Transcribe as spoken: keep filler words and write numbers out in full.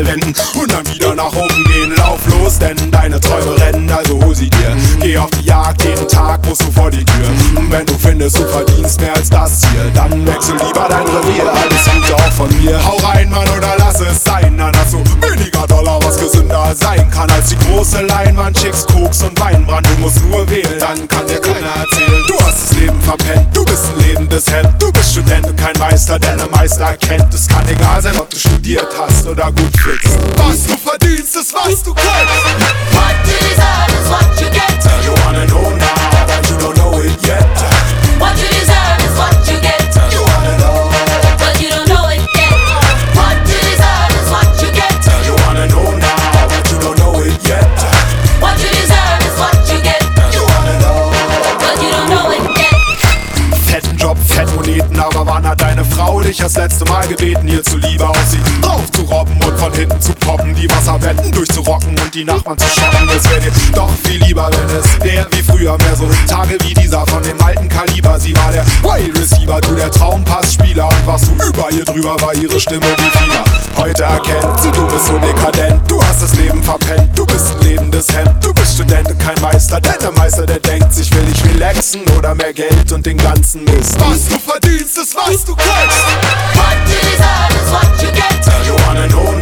mal wenden und dann wieder nach oben gehen. Lauf los, denn deine Träume rennen, also hol sie dir. Geh auf die Jagd, jeden Tag musst du vor die Tür. Und wenn du findest, du verdienst mehr als das hier, dann wechsel lieber dein Revier, alles Gute auch von mir. Hau rein, Mann, oder lass es sein, dann hast du weniger Dollar, was gesünder sein kann als die große Leinwand, Chicks, Koks und Weinbrand. Du musst nur wählen, dann kann dir keiner erzählen, du hast das Leben verpennt, du bist ein lebendes Hemd. Du bist Student und kein Meister, der ne Meister kennt. Es kann egal sein, ob du studiert hast oder gut flickst. Was du verdienst, ist was du kannst. What you deserve is what you get. You wanna know now, but you don't know it yet. What you deserve is what you get. You wanna know, but you don't know it yet. What you deserve is what you get. you wanna know now, but you don't know it yet. What you deserve is what you get. You wanna know, but you don't know it yet. fetten Job, Fettmoneten, aber wann hat deine Frau dich das letzte Mal gebeten, ihr zuliebe auf sie drauf zu robben und von hinten zu poppen, die Wasserbetten durchzurocken und die Nachbarn zu schocken? Es wäre dir doch viel lieber, wenn es wäre wie früher, mehr so Tage wie dieser von dem alten Kaliber. Sie war der Wide Receiver, du der Traumpassspieler, und was du über ihr drüber war, ihre Stimme wie Fieber. Heute erkennt sie, du bist so dekadent, du hast das Leben verpennt, du bist ein lebendes Hemd, du bist Student und kein Meister, denn der Meister, der denkt sich, will ich relaxen oder mehr Geld und den ganzen Mist. Was du verdienst, ist was du kannst. What you deserve is what you get. You wanna know